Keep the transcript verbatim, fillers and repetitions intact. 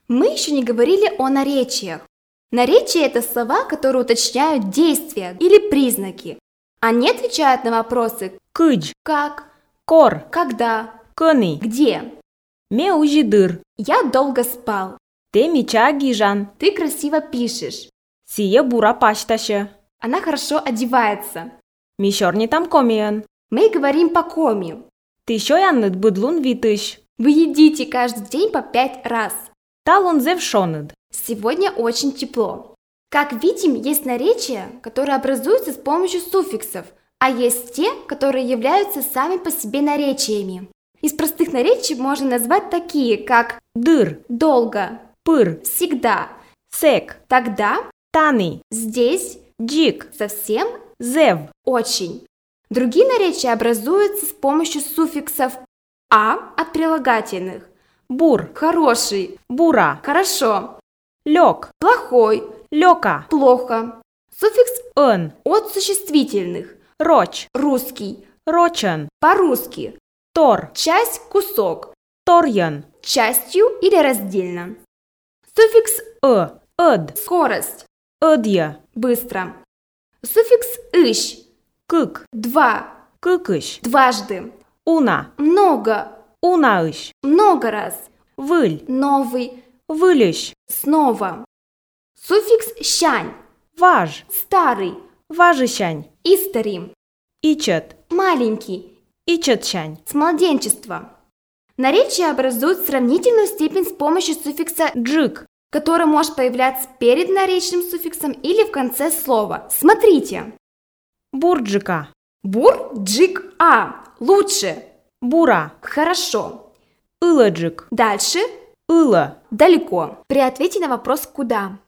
Мы еще не говорили о наречиях. Наречия – это слова, которые уточняют действия или признаки. Они отвечают на вопросы Кыдж, «как», кор, «когда», кыны, «где». ме ужидыр, Я долго спал. те мича гижан, Ты красиво пишешь. сие бура паштаşı, Она хорошо одевается. мишорни там комиен, Мы говорим по коми. ты шоянныд быдлун витыш, Вы едите каждый день по пять раз. талон зевшоныд. Сегодня очень тепло. Как видим, есть наречия, которые образуются с помощью суффиксов, а есть те, которые являются сами по себе наречиями. Из простых наречий можно назвать такие, как Дыр, «долго», пыр, «всегда», сек, «тогда», таны, «здесь», джик, «совсем», зев, «очень». Другие наречия образуются с помощью суффиксов «а» от прилагательных. бур, Хороший, бура, хорошо, лёг, плохой, лёка, плохо. Суффикс ын, от существительных. роч, Русский, рочен, по-русски. тор, Часть, кусок. торьен, Частью или раздельно. Суффикс ы, ыд, скорость. ыдья, Быстро. Суффикс ищ. кык, Два. кыкыш, Дважды. уна, Много. унаыш, Много раз. выль, Новый. вылещ, Снова. Суффикс щань. важ, Старый. важищань, Истори. ичет, Маленький. ичетщань, С младенчества. Наречия образуют сравнительную степень с помощью суффикса джик, который может появляться перед наречным суффиксом или в конце слова. Смотрите. бурджика, Бур, джик, а. Лучше. бура, Хорошо. ыладжик, Дальше. ыла. Далеко. При ответе на вопрос «куда».